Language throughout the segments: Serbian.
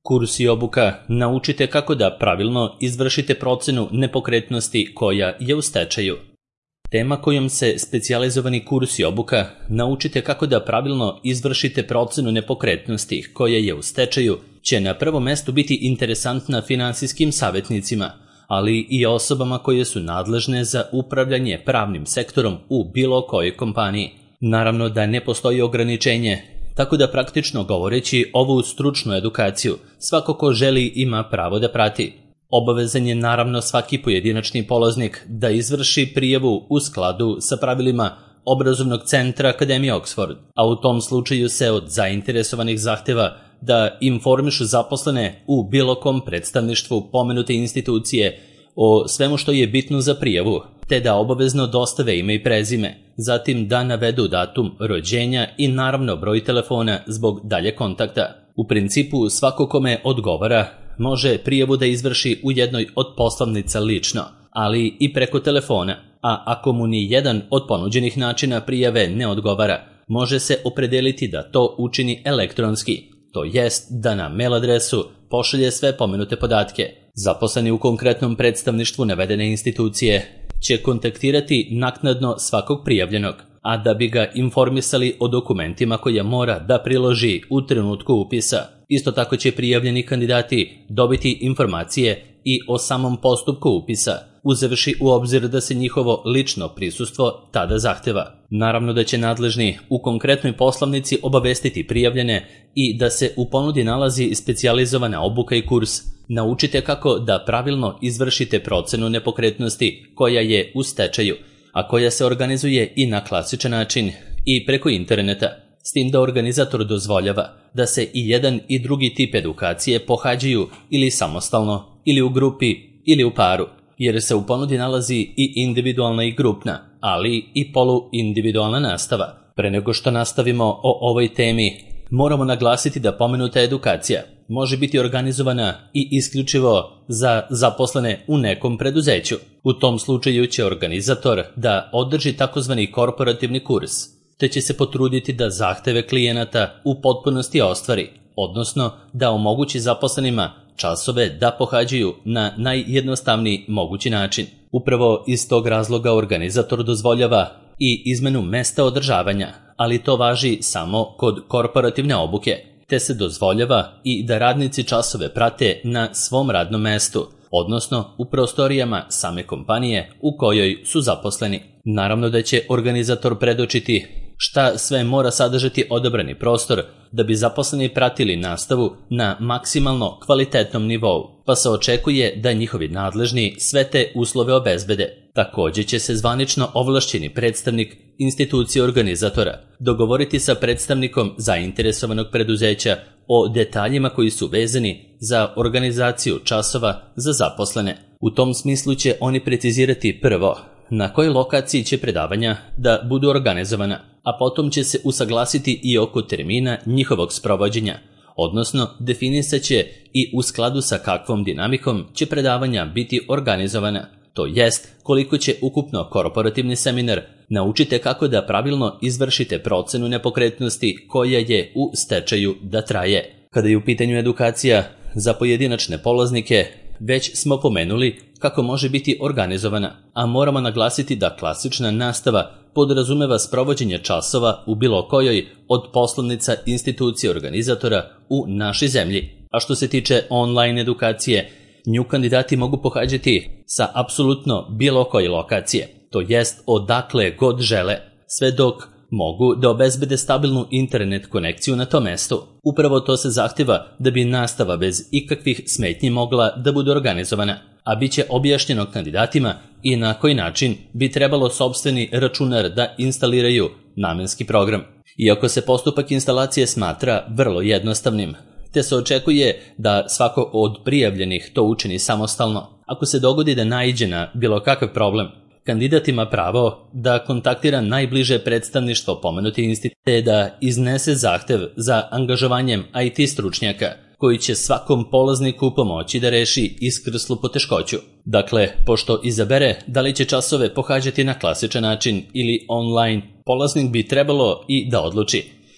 Kurs i obuka naučite kako da pravilno izvršite procenu nepokretnosti koja je u stečaju. Tema kojom se specijalizovani kurs i obuka naučite kako da pravilno izvršite procenu nepokretnosti koja je u stečaju će na prvom mestu biti interesantna finansijskim savjetnicima, ali i osobama koje su nadležne za upravljanje pravnim sektorom u bilo kojoj kompaniji. Naravno da ne postoji ograničenje, tako da praktično govoreći ovu stručnu edukaciju svako ko želi ima pravo da prati. Obavezan je naravno svaki pojedinačni polaznik da izvrši prijavu u skladu sa pravilima obrazovnog centra Akademije Oxford, a u tom slučaju se od zainteresovanih zahteva da informišu zaposlene u bilo kom predstavništvu pomenute institucije o svemu što je bitno za prijavu, te da obavezno dostave ime i prezime, zatim da navedu datum rođenja i naravno broj telefona zbog dalje kontakta. U principu svako kome odgovara može prijavu da izvrši u jednoj od poslovnica lično, ali i preko telefona, a ako mu ni jedan od ponuđenih načina prijave ne odgovara, može se opredeliti da to učini elektronski, to jest da na mail adresu pošalje sve pomenute podatke. Zaposleni u konkretnom predstavništvu navedene institucije će kontaktirati naknadno svakog prijavljenog, a da bi ga informisali o dokumentima koje mora da priloži u trenutku upisa. Isto tako će prijavljeni kandidati dobiti informacije i o samom postupku upisa, uzevši u obzir da se njihovo lično prisustvo tada zahteva. Naravno da će nadležni u konkretnoj poslovnici obavestiti prijavljene i da se u ponudi nalazi specijalizovana obuka i kurs. Naučite kako da pravilno izvršite procenu nepokretnosti koja je u stečaju, a koja se organizuje i na klasičan način i preko interneta, s tim da organizator dozvoljava da se i jedan i drugi tip edukacije pohađaju ili samostalno, ili u grupi, ili u paru, jer se u ponudi nalazi i individualna i grupna, ali i poluindividualna nastava. Pre nego što nastavimo o ovoj temi, moramo naglasiti da pomenuta edukacija može biti organizovana i isključivo za zaposlene u nekom preduzeću. U tom slučaju će organizator da održi takozvani korporativni kurs, te će se potruditi da zahteve klijenata u potpunosti ostvari, odnosno da omogući zaposlenima časove da pohađaju na najjednostavniji mogući način. Upravo iz tog razloga organizator dozvoljava i izmenu mesta održavanja, ali to važi samo kod korporativne obuke, te se dozvoljava i da radnici časove prate na svom radnom mestu, odnosno u prostorijama same kompanije u kojoj su zaposleni. Naravno da će organizator predočiti šta sve mora sadržati odabrani prostor da bi zaposleni pratili nastavu na maksimalno kvalitetnom nivou, pa se očekuje da njihovi nadležni sve te uslove obezbede. Također će se zvanično ovlašćeni predstavnik institucije organizatora dogovoriti sa predstavnikom zainteresovanog preduzeća o detaljima koji su vezani za organizaciju časova za zaposlene. U tom smislu će oni precizirati prvo na kojoj lokaciji će predavanja da budu organizovana, a potom će se usaglasiti i oko termina njihovog sprovođenja, odnosno definisat će i u skladu sa kakvom dinamikom će predavanja biti organizovana, to jest koliko će ukupno korporativni seminar naučite kako da pravilno izvršite procenu nepokretnosti koja je u stečaju da traje. Kada je u pitanju edukacija za pojedinačne polaznike, već smo pomenuli kako može biti organizovana, a moramo naglasiti da klasična nastava podrazumeva sprovođenje časova u bilo kojoj od poslovnica institucije organizatora u našoj zemlji. A što se tiče online edukacije, nju kandidati mogu pohađati sa apsolutno bilo koje lokacije, to jest odakle god žele, sve dok mogu da obezbede stabilnu internet konekciju na tom mestu. Upravo to se zahteva da bi nastava bez ikakvih smetnji mogla da bude organizovana, a bit će objašnjeno kandidatima i na koji način bi trebalo sopstveni računar da instaliraju namenski program. Iako se postupak instalacije smatra vrlo jednostavnim, te se očekuje da svako od prijavljenih to učini samostalno. Ako se dogodi da naiđe na bilo kakav problem, kandidat ima pravo da kontaktira najbliže predstavništvo pomenute institucije da iznese zahtev za angažovanjem IT stručnjaka koji će svakom polazniku pomoći da reši iskrslu poteškoću. Dakle, pošto izabere da li će časove pohađati na klasičan način ili online, polaznik bi trebalo i da odluči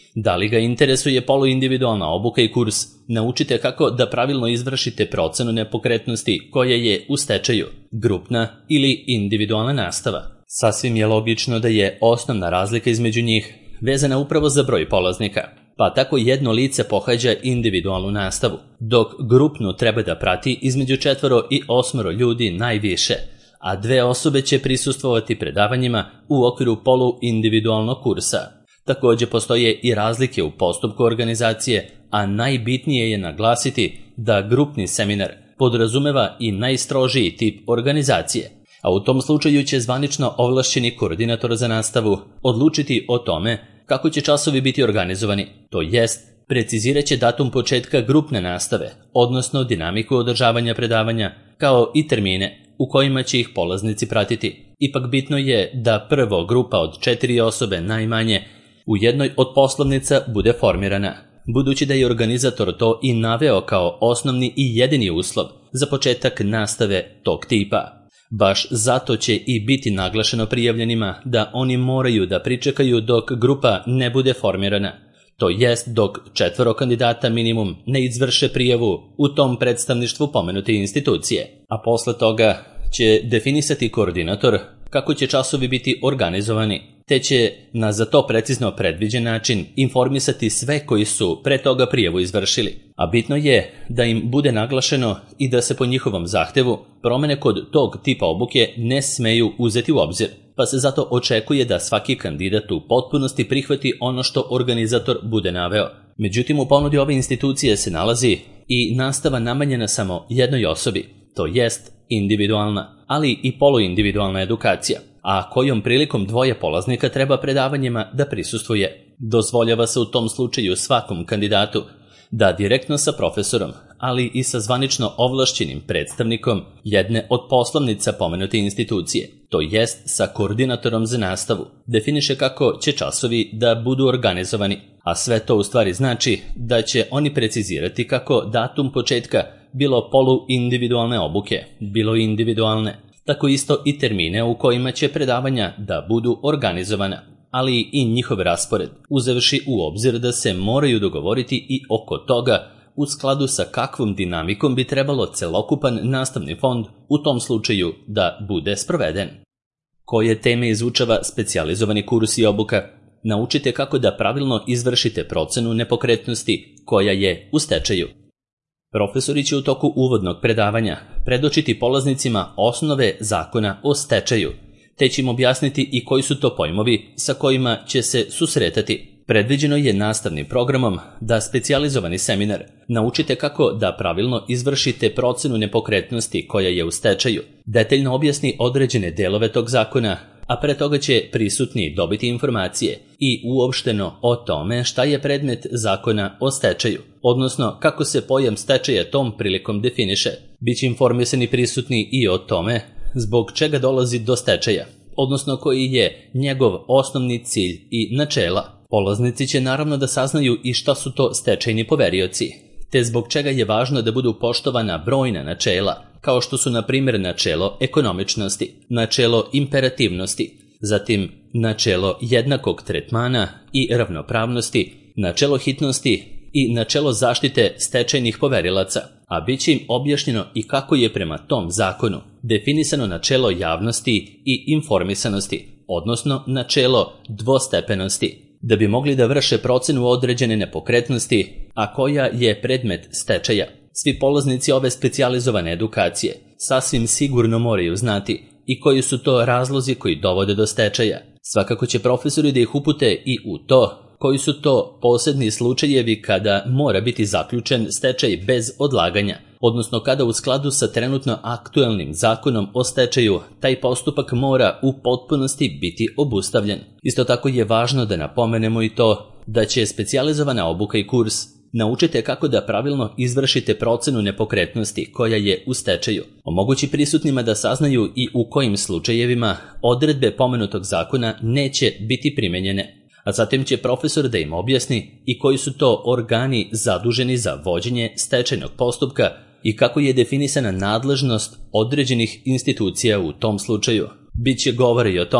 Da li ga interesuje poluindividualna obuka i kurs Naučite kako da pravilno izvršite procenu nepokretnosti koja je u stečaju, grupna ili individualna nastava? Sasvim je logično da je osnovna razlika između njih vezana upravo za broj polaznika, pa tako jedno lice pohađa individualnu nastavu, dok grupnu treba da prati između 4 i 8 ljudi najviše, a 2 osobe će prisustvovati predavanjima u okviru poluindividualnog kursa. Također postoje i razlike u postupku organizacije, a najbitnije je naglasiti da grupni seminar podrazumeva i najstrožiji tip organizacije, a u tom slučaju će zvanično ovlašćeni koordinator za nastavu odlučiti o tome kako će časovi biti organizovani, to jest precizirat će datum početka grupne nastave, odnosno dinamiku održavanja predavanja, kao i termine u kojima će ih polaznici pratiti. Ipak bitno je da prvo grupa od 4 osobe najmanje u jednoj od poslovnica bude formirana, budući da je organizator to i naveo kao osnovni i jedini uslov za početak nastave tog tipa. Baš zato će i biti naglašeno prijavljenima da oni moraju da pričekaju dok grupa ne bude formirana, to jest dok 4 kandidata minimum ne izvrše prijavu u tom predstavništvu pomenute institucije, a posle toga će definisati koordinator kako će časovi biti organizovani, te će na za to precizno predviđen način informisati sve koji su pre toga prijavu izvršili. A bitno je da im bude naglašeno i da se po njihovom zahtevu promene kod tog tipa obuke ne smeju uzeti u obzir, pa se zato očekuje da svaki kandidat u potpunosti prihvati ono što organizator bude naveo. Međutim, u ponudi ove institucije se nalazi i nastava namenjena samo jednoj osobi, to jest individualna, ali i poluindividualna edukacija, a kojom prilikom 2 polaznika treba predavanjima da prisustvuje. Dozvoljava se u tom slučaju svakom kandidatu da direktno sa profesorom, ali i sa zvanično ovlašćenim predstavnikom jedne od poslovnica pomenute institucije, to jest sa koordinatorom za nastavu, definiše kako će časovi da budu organizovani, a sve to u stvari znači da će oni precizirati kako datum početka bilo poluindividualne obuke, bilo individualne, tako isto i termine u kojima će predavanja da budu organizovana, ali i njihov raspored, uzevši u obzir da se moraju dogovoriti i oko toga u skladu sa kakvom dinamikom bi trebalo celokupan nastavni fond u tom slučaju da bude sproveden. Koje teme izučava specijalizovani kurs i obuka? Naučite kako da pravilno izvršite procenu nepokretnosti koja je u stečaju. Profesori će u toku uvodnog predavanja predočiti polaznicima osnove zakona o stečaju, te će im objasniti i koji su to pojmovi sa kojima će se susretati. Predviđeno je nastavnim programom da specijalizovani seminar Naučite kako da pravilno izvršite procenu nepokretnosti koja je u stečaju, detaljno objasni određene delove tog zakona, a pre toga će prisutni dobiti informacije i uopšteno o tome šta je predmet zakona o stečaju, odnosno kako se pojam stečaja tom prilikom definiše. Biće informisani prisutni i o tome zbog čega dolazi do stečaja, odnosno koji je njegov osnovni cilj i načela. Polaznici će naravno da saznaju i šta su to stečajni poverioci, te zbog čega je važno da budu poštovana brojna načela, kao što su na primjer načelo ekonomičnosti, načelo imperativnosti, zatim načelo jednakog tretmana i ravnopravnosti, načelo hitnosti i načelo zaštite stečajnih poverilaca, a bit će im objašnjeno i kako je prema tom zakonu definisano načelo javnosti i informisanosti, odnosno načelo dvostepenosti, da bi mogli da vrše procenu određene nepokretnosti, a koja je predmet stečaja. Svi polaznici ove specijalizovane edukacije sasvim sigurno moraju znati i koji su to razlozi koji dovode do stečaja. Svakako će profesori da ih upute i u to koji su to posebni slučajevi kada mora biti zaključen stečaj bez odlaganja, odnosno kada u skladu sa trenutno aktuelnim zakonom o stečaju taj postupak mora u potpunosti biti obustavljen. Isto tako je važno da napomenemo i to da će specijalizovana obuka i kurs Naučite kako da pravilno izvršite procenu nepokretnosti koja je u stečaju, omogući prisutnima da saznaju i u kojim slučajevima odredbe pomenutog zakona neće biti primenjene, a zatim će profesor da im objasni i koji su to organi zaduženi za vođenje stečajnog postupka i kako je definisana nadležnost određenih institucija u tom slučaju. Biće govora i o tome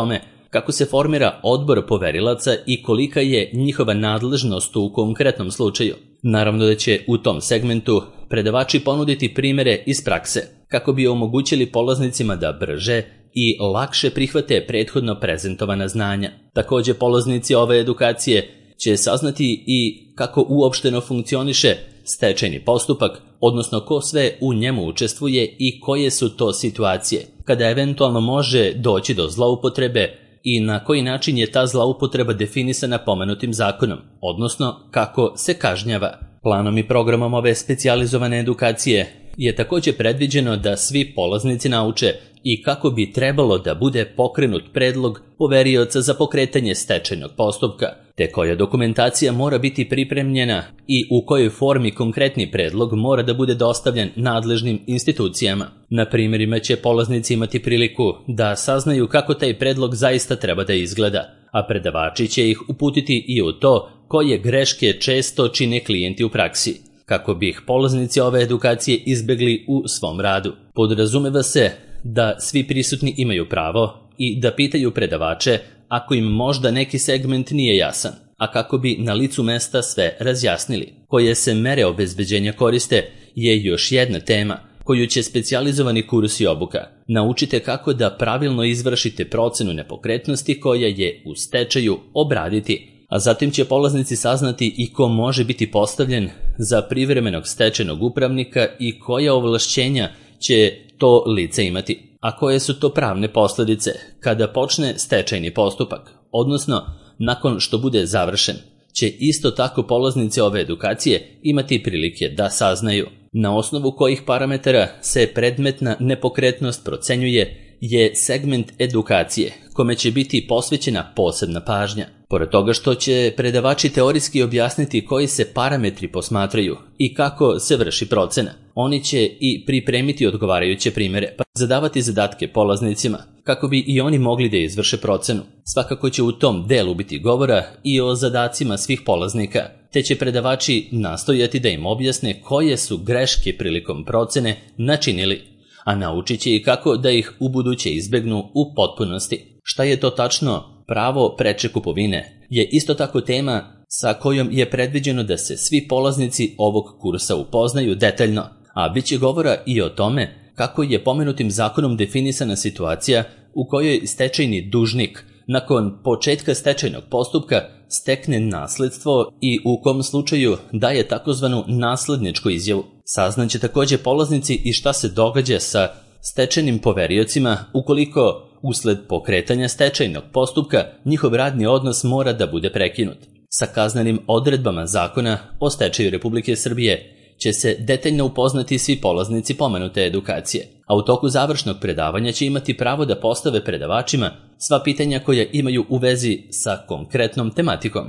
kako se formira odbor poverilaca i kolika je njihova nadležnost u konkretnom slučaju. Naravno da će u tom segmentu predavači ponuditi primere iz prakse, kako bi omogućili polaznicima da brže i lakše prihvate prethodno prezentovana znanja. Također polaznici ove edukacije će saznati i kako uopšteno funkcioniše stečajni postupak, odnosno ko sve u njemu učestvuje i koje su to situacije, kada eventualno može doći do zloupotrebe i na koji način je ta zloupotreba definisana pomenutim zakonom, odnosno kako se kažnjava. Planom i programom ove specijalizovane edukacije je također predviđeno da svi polaznici nauče i kako bi trebalo da bude pokrenut predlog poverioca za pokretanje stečajnog postupka, te koja dokumentacija mora biti pripremljena i u kojoj formi konkretni predlog mora da bude dostavljen nadležnim institucijama. Na primjerima će polaznici imati priliku da saznaju kako taj predlog zaista treba da izgleda, a predavači će ih uputiti i u to koje greške često čine klijenti u praksi, kako bi ih polaznici ove edukacije izbjegli u svom radu. Podrazumeva se da svi prisutni imaju pravo i da pitaju predavače ako im možda neki segment nije jasan, a kako bi na licu mesta sve razjasnili. Koje se mere obezbeđenja koriste je još jedna tema koju će specijalizovani kurs i obuka. Naučite kako da pravilno izvršite procenu nepokretnosti koja je u stečaju obraditi, a zatim će polaznici saznati i ko može biti postavljen za privremenog stečajnog upravnika i koja ovlašćenja će to lice imati, a koje su to pravne posljedice kada počne stečajni postupak, odnosno nakon što bude završen, će isto tako polaznici ove edukacije imati prilike da saznaju. Na osnovu kojih parametara se predmetna nepokretnost procenjuje je segment edukacije kome će biti posvećena posebna pažnja. Pored toga što će predavači teorijski objasniti koji se parametri posmatraju i kako se vrši procena, oni će i pripremiti odgovarajuće primjere, pa zadavati zadatke polaznicima kako bi i oni mogli da izvrše procenu. Svakako će u tom delu biti govora i o zadacima svih polaznika, te će predavači nastojati da im objasne koje su greške prilikom procene načinili, a naučit će i kako da ih ubuduće izbegnu u potpunosti. Šta je to tačno pravo preče kupovine je isto tako tema sa kojom je predviđeno da se svi polaznici ovog kursa upoznaju detaljno, a bit će govora i o tome kako je pomenutim zakonom definisana situacija u kojoj stečajni dužnik nakon početka stečajnog postupka stekne nasledstvo i u kom slučaju daje takozvanu nasledničku izjavu. Saznaće također polaznici i šta se događa sa stečajnim poveriocima ukoliko usled pokretanja stečajnog postupka njihov radni odnos mora da bude prekinut. Sa kaznenim odredbama zakona o stečaju Republike Srbije će se detaljno upoznati svi polaznici pomenute edukacije, a u toku završnog predavanja će imati pravo da postave predavačima sva pitanja koja imaju u vezi sa konkretnom tematikom.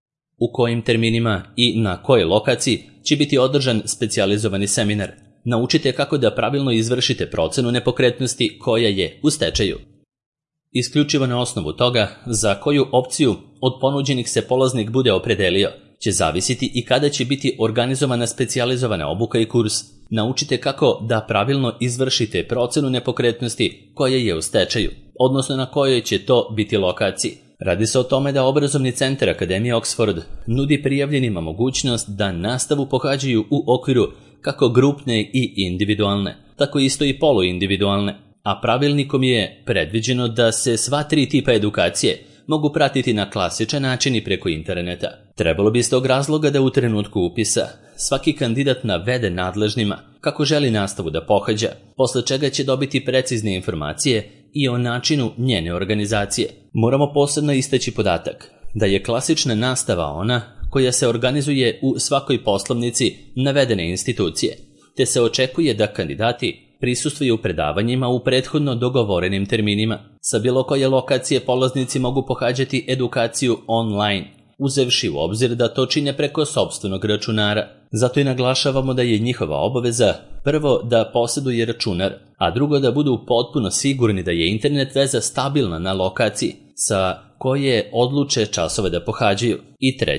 U kojim terminima i na kojoj lokaciji će biti održan specijalizovani seminar. Naučite kako da pravilno izvršite procenu nepokretnosti koja je u stečaju. Isključivo na osnovu toga za koju opciju od ponuđenih se polaznik bude opredelio će zavisiti i kada će biti organizovana specijalizovana obuka i kurs. Naučite kako da pravilno izvršite procenu nepokretnosti koja je u stečaju, odnosno na kojoj će to biti lokaciji. Radi se o tome da obrazovni centar Akademije Oxford nudi prijavljenima mogućnost da nastavu pohađaju u okviru kako grupne i individualne, tako isto i poluindividualne, a pravilnikom je predviđeno da se sva tri tipa edukacije mogu pratiti na klasičan način i preko interneta. Trebalo bi iz tog razloga da u trenutku upisa svaki kandidat navede nadležnima kako želi nastavu da pohađa, posle čega će dobiti precizne informacije i o načinu njene organizacije. Moramo posebno istaći podatak da je klasična nastava ona koja se organizuje u svakoj poslovnici navedene institucije, te se očekuje da kandidati prisustvuju predavanjima u prethodno dogovorenim terminima. Sa bilo koje lokacije polaznici mogu pohađati edukaciju online, uzevši u obzir da to čine preko sopstvenog računara. Zato i naglašavamo da je njihova obaveza prvo da posjeduje računar, a drugo da budu potpuno sigurni da je internet veza stabilna na lokaciji sa koje odluče časove da pohađaju, i treće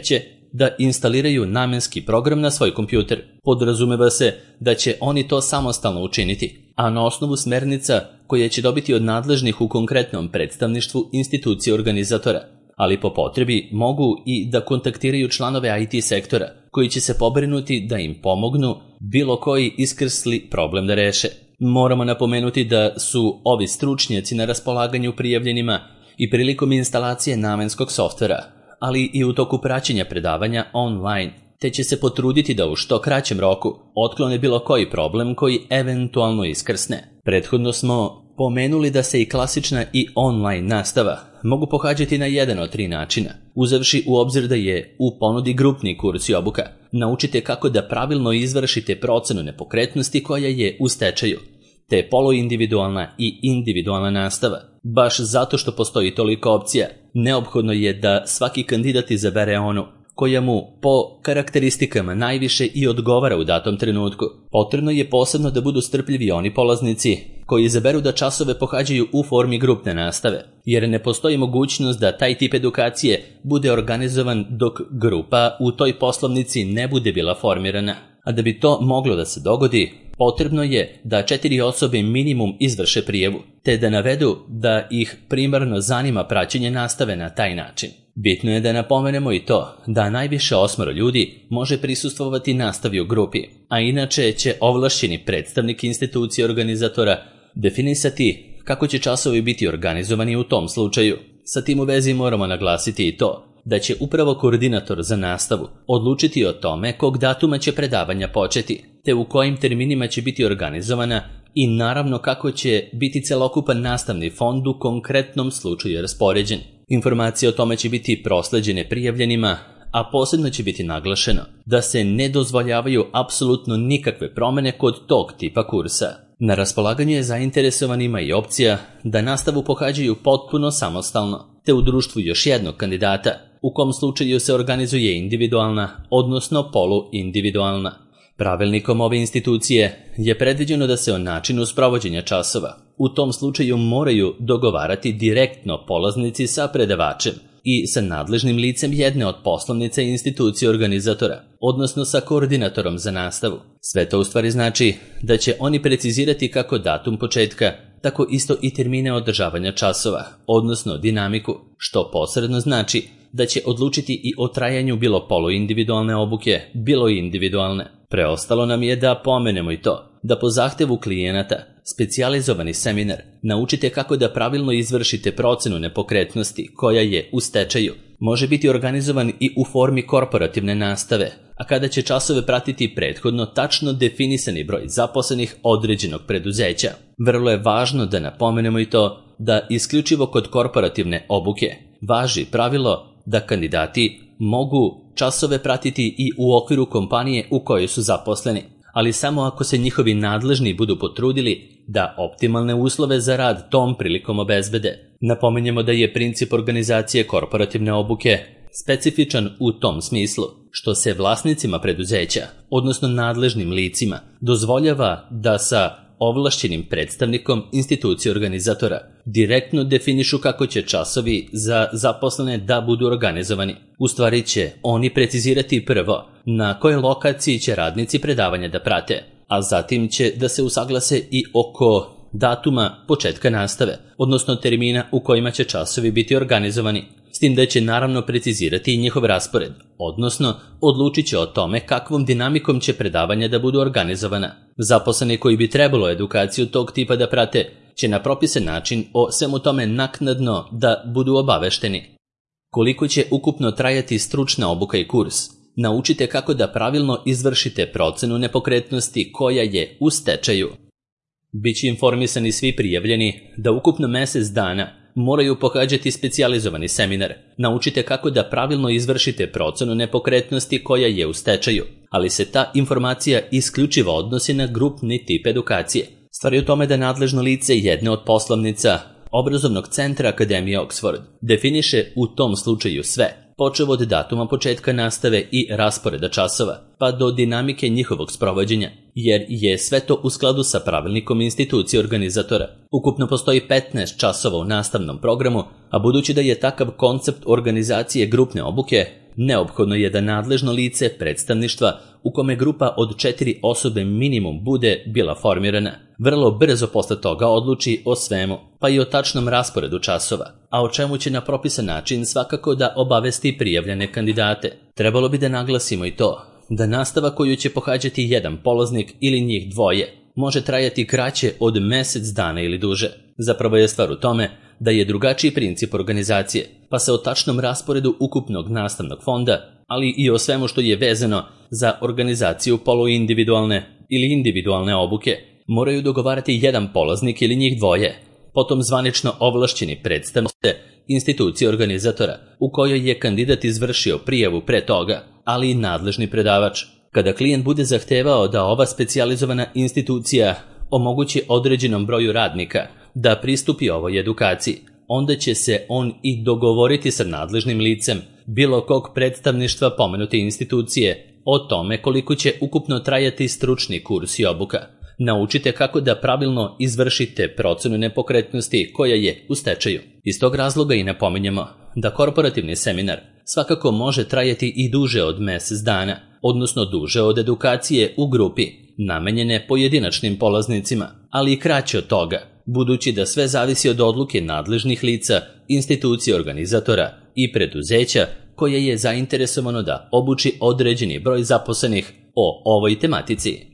da instaliraju namenski program na svoj kompjuter. Podrazumeva se da će oni to samostalno učiniti, a na osnovu smernica koje će dobiti od nadležnih u konkretnom predstavništvu institucije organizatora, ali po potrebi mogu i da kontaktiraju članove IT sektora koji će se pobrinuti da im pomognu bilo koji iskrsli problem da reše. Moramo napomenuti da su ovi stručnjaci na raspolaganju prijavljenima i prilikom instalacije namenskog softvera, ali i u toku praćenja predavanja online, te će se potruditi da u što kraćem roku otklone bilo koji problem koji eventualno iskrsne. Prethodno smo pomenuli da se i klasična i online nastava mogu pohađati na jedan od 3 načina, uzevši u obzir da je u ponudi grupni kurs i obuka. Naučite kako da pravilno izvršite procenu nepokretnosti koja je u stečaju, te poluindividualna i individualna nastava. Baš zato što postoji toliko opcija, neophodno je da svaki kandidat izabere onu koja mu po karakteristikama najviše i odgovara u datom trenutku. Potrebno je posebno da budu strpljivi oni polaznici koji izaberu da časove pohađaju u formi grupne nastave, jer ne postoji mogućnost da taj tip edukacije bude organizovan dok grupa u toj poslovnici ne bude bila formirana. A da bi to moglo da se dogodi, potrebno je da 4 osobe minimum izvrše prijavu, te da navedu da ih primarno zanima praćenje nastave na taj način. Bitno je da napomenemo i to da najviše 8 ljudi može prisustvovati nastavi u grupi, a inače će ovlašćeni predstavnik institucije organizatora definisati kako će časovi biti organizovani u tom slučaju. Sa tim u vezi moramo naglasiti i to da će upravo koordinator za nastavu odlučiti o tome kog datuma će predavanja početi, te u kojim terminima će biti organizovana i naravno kako će biti celokupan nastavni fond u konkretnom slučaju raspoređen. Informacije o tome će biti prosleđene prijavljenima, a posebno će biti naglašeno da se ne dozvoljavaju apsolutno nikakve promjene kod tog tipa kursa. Na raspolaganju je zainteresovanima i opcija da nastavu pohađaju potpuno samostalno, te u društvu još jednog kandidata, u kom slučaju se organizuje individualna, odnosno poluindividualna. Pravilnikom ove institucije je predviđeno da se o načinu sprovođenja časova u tom slučaju moraju dogovarati direktno polaznici sa predavačem i sa nadležnim licem jedne od poslovnica institucije organizatora, odnosno sa koordinatorom za nastavu. Sve to u stvari znači da će oni precizirati kako datum početka, tako isto i termine održavanja časova, odnosno dinamiku, što posredno znači da će odlučiti i o trajanju bilo poluindividualne obuke, bilo i individualne. Preostalo nam je da pomenemo i to da po zahtevu klijenata specijalizovani seminar naučite kako da pravilno izvršite procenu nepokretnosti koja je u stečaju. Može biti organizovan i u formi korporativne nastave, a kada će časove pratiti prethodno tačno definisani broj zaposlenih određenog preduzeća. Vrlo je važno da napomenemo i to da isključivo kod korporativne obuke važi pravilo da kandidati mogu časove pratiti i u okviru kompanije u kojoj su zaposleni, ali samo ako se njihovi nadležni budu potrudili da optimalne uslove za rad tom prilikom obezbede. Napominjemo da je princip organizacije korporativne obuke specifičan u tom smislu, što se vlasnicima preduzeća, odnosno nadležnim licima, dozvoljava da sa ovlašćenim predstavnikom institucije organizatora direktno definišu kako će časovi za zaposlene da budu organizovani. U stvari će oni precizirati prvo na kojoj lokaciji će radnici predavanja da prate, a zatim će da se usaglase i oko datuma početka nastave, odnosno termina u kojima će časovi biti organizovani, s tim da će naravno precizirati i njihov raspored, odnosno odlučit će o tome kakvom dinamikom će predavanja da budu organizovana. Zaposleni koji bi trebalo edukaciju tog tipa da prate će na propisan način o svemu tome naknadno da budu obavešteni. Koliko će ukupno trajati stručna obuka i kurs? Naučite kako da pravilno izvršite procenu nepokretnosti koja je u stečaju. Biće informisani svi prijavljeni da ukupno mjesec dana moraju pohađati specijalizovani seminar. Naučite kako da pravilno izvršite procenu nepokretnosti koja je u stečaju, ali se ta informacija isključivo odnosi na grupni tip edukacije. Stvar je u tome da nadležno lice jedne od poslovnica obrazovnog centra Akademije Oxford definiše u tom slučaju sve, počev od datuma početka nastave i rasporeda časova, pa do dinamike njihovog sprovođenja, jer je sve to u skladu sa pravilnikom institucije organizatora. Ukupno postoji 15 časova u nastavnom programu, a budući da je takav koncept organizacije grupne obuke, neophodno je da nadležno lice predstavništva u kome grupa od 4 osobe minimum bude bila formirana, vrlo brzo posle toga odluči o svemu, pa i o tačnom rasporedu časova, a o čemu će na propisan način svakako da obavesti prijavljene kandidate. Trebalo bi da naglasimo i to da nastava koju će pohađati jedan polaznik ili njih dvoje može trajati kraće od mesec dana ili duže. Zapravo je stvar u tome da je drugačiji princip organizacije, pa se o tačnom rasporedu ukupnog nastavnog fonda, ali i o svemu što je vezano za organizaciju poluindividualne ili individualne obuke, moraju dogovarati jedan polaznik ili njih dvoje, potom zvanično ovlašćeni predstavnici institucije organizatora u kojoj je kandidat izvršio prijavu pre toga, ali i nadležni predavač. Kada klijent bude zahtevao da ova specijalizovana institucija omogući određenom broju radnika da pristupi ovoj edukaciji, onda će se on i dogovoriti sa nadležnim licem bilo kog predstavništva pomenute institucije o tome koliko će ukupno trajati stručni kurs i obuka. Naučite kako da pravilno izvršite procenu nepokretnosti koja je u stečaju. Iz tog razloga i napominjemo da korporativni seminar svakako može trajati i duže od mesec dana, odnosno duže od edukacije u grupi, namenjene pojedinačnim polaznicima, ali i kraće od toga, budući da sve zavisi od odluke nadležnih lica, institucije organizatora i preduzeća koje je zainteresovano da obuči određeni broj zaposlenih o ovoj tematici.